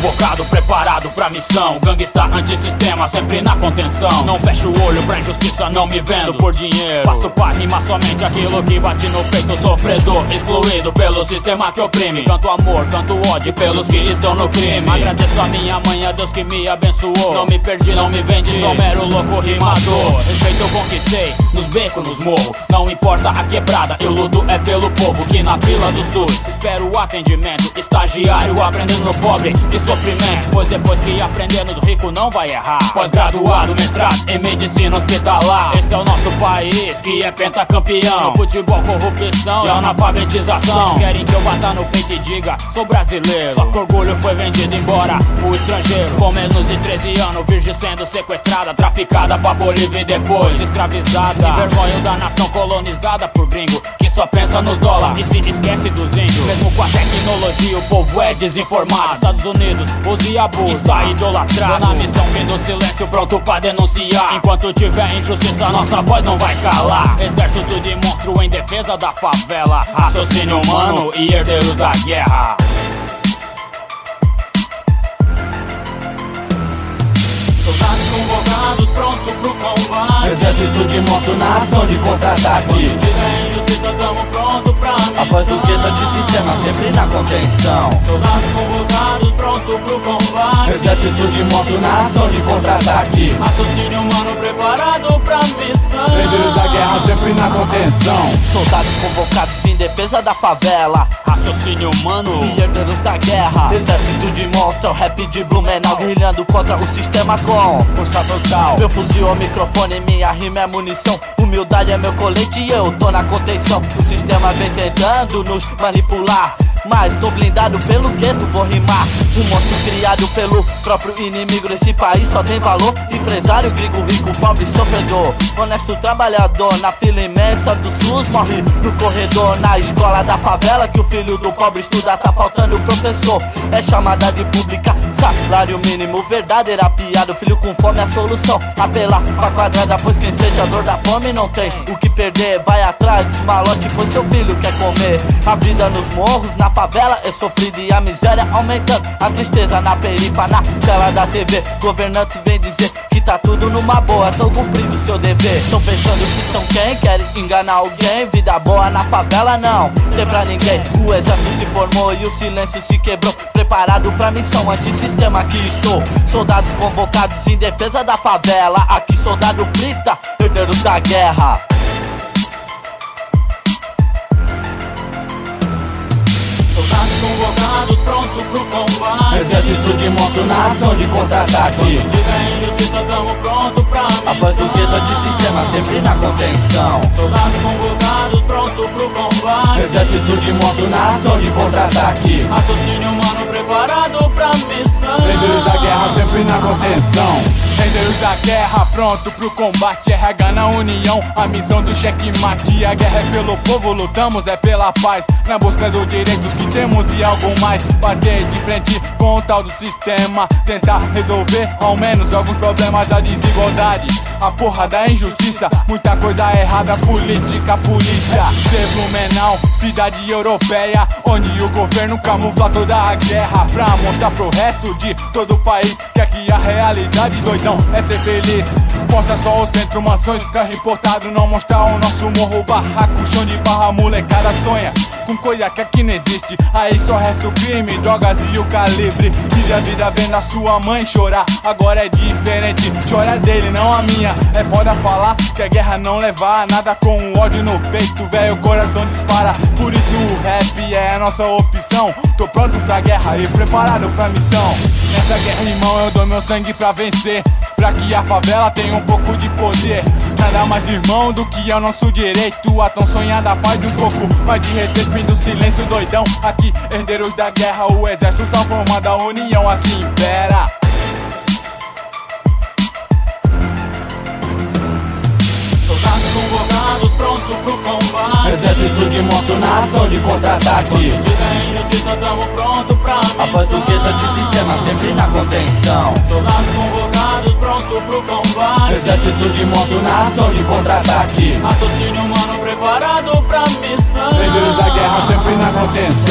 convocado, preparado pra missão. Gangsta antissistema, sempre na contenção. Não fecho o olho pra injustiça, não me vendo por dinheiro. Passo pra rimar somente aquilo que bate no peito. Sofredor, excluído pelo sistema que oprime. Canto amor, canto ódio pelos que estão no crime. Agradeço a minha mãe, a Deus que me abençoou. Não me perdi, não me vendi, sou mero louco rimador. Respeito eu conquistei, nos becos, nos morros. Não importa a quebrada, eu luto é pelo povo que na fila do SUS espero o atendimento. Estagiário aprendendo no pobre de sofrimento. Pois depois que aprender nos ricos não vai errar. Pós-graduado, mestrado em medicina hospitalar. Esse é o nosso país que é pentacampeão. No futebol, corrupção e analfabetização. Querem que eu bata no peito e diga, sou brasileiro. Só que orgulho foi vendido embora o estrangeiro. Com menos de 13 anos, virgem sendo sequestrada, traficada pra Bolívia e depois escravizada. Envergonho da nação colonizada por gringo que só pensa nos dólares e se esquece dos índios. Mesmo com a tecnologia o povo é desinformado. Estados Unidos usa e abusa e sai idolatrado. Na missão fim do silêncio, pronto pra denunciar. Enquanto tiver injustiça, nossa voz não vai calar. Exército de monstro em defesa da favela. Raciocínio humano e herdeiros da guerra. Soldados convocados, pronto pro combate. Exército de monstro na ação de contra-ataque. Quando tiver injustiça, tamo pronto pra missão. Após o gueto antissistema, sempre na contenção. Soldados convocados, pronto pro combate. Exército de monstro na ação de contra-ataque. Raciocínio humano preparado pra missão. Herdeiros da guerra, sempre na contenção. Soldados convocados em defesa da favela. Raciocínio humano e herdeiros da guerra. Exército de monstro, rap de Blumenau. Guerrilhando contra o sistema com força total. Meu fuzil é o microfone, minha rima é munição. Humildade é meu colete e eu tô na contenção. O sistema vem tentando nos manipular, mas tô blindado pelo gueto, vou rimar. Um monstro criado pelo próprio inimigo. Nesse país só tem valor empresário, gringo, rico, pobre, sofredor. Honesto trabalhador, na fila imensa do SUS morre no corredor. Na escola da favela que o filho do pobre estuda, tá faltando professor. É chamada de pública, salário mínimo, verdadeira piada. O filho com fome é a solução, apelar pra quadrada. Pois quem sente a dor da fome não tem o que perder. Vai atrás dos malote, pois seu filho quer comer. A vida nos morros, na favela é sofrida e a miséria aumentando. A tristeza na perifa, na tela da TV. Governantes vem dizer que tá tudo numa boa, tão cumprindo seu dever. Tão pensando que são quem? Querem enganar alguém. Vida boa na favela não tem pra ninguém. O exército se formou e o silêncio se quebrou. Preparado pra missão antissistema, aqui estou. Soldados convocados em defesa da favela. Aqui soldado frita, herdeiros da guerra. Soldados convocados, pronto pro combate. Exército de monstro na ação de contra-ataque. Quando tiver injustiça, tamo pronto pra missão. Após o gueto antissistema, sempre na contenção. Soldados convocados, pronto pro combate. Exército de monstro na ação de contra-ataque. Raciocínio humano preparado pra missão. Herdeiros da guerra, sempre na contenção. Herdeiros da guerra, pronto pro combate. RH na união, a missão do checkmate. A guerra é pelo povo, lutamos é pela paz. Na busca dos direitos que temos e algo mais. Bater de frente com o tal do sistema. Tentar resolver ao menos alguns problemas. A desigualdade, a porra da injustiça. Muita coisa errada, política, polícia. Ser Blumenau, cidade europeia, onde o governo camufla toda a guerra. Pra mostrar pro resto de todo o país que aqui a realidade doidão é ser feliz. Mostra só o centro, mansões, carro importado. Não mostrar o nosso morro, barraco, chão de barra. Molecada sonha com coisa que aqui não existe. Aí só resta o crime, drogas e o calibre. Vive a vida vendo a sua mãe chorar. Agora é diferente, chora dele, não a minha. É foda falar que a guerra não leva a nada. Com o ódio no peito, velho, o coração dispara. Por isso o rap é a nossa opção. Tô pronto pra guerra e preparado pra missão. Nessa guerra, irmão, eu dou meu sangue pra vencer. Pra que a favela tenha um pouco de poder. Nada mais, irmão, do que é o nosso direito. A tão sonhada paz e um pouco mais de respeito. Fim do silêncio doidão, aqui herdeiros da guerra. O exército está formado, a união aqui impera. Soldados convocados, pronto pro combate. Exército de monstro na ação de contra-ataque. Quando tiver injustiça, tamo pronto pra missão. Após o gueto antissistema, sempre na contenção. Soldados convocados, pronto pro combate. Exército de monstro na ação de contra-ataque. Raciocínio humano preparado pra missão. Herdeiros da guerra, sempre na contenção.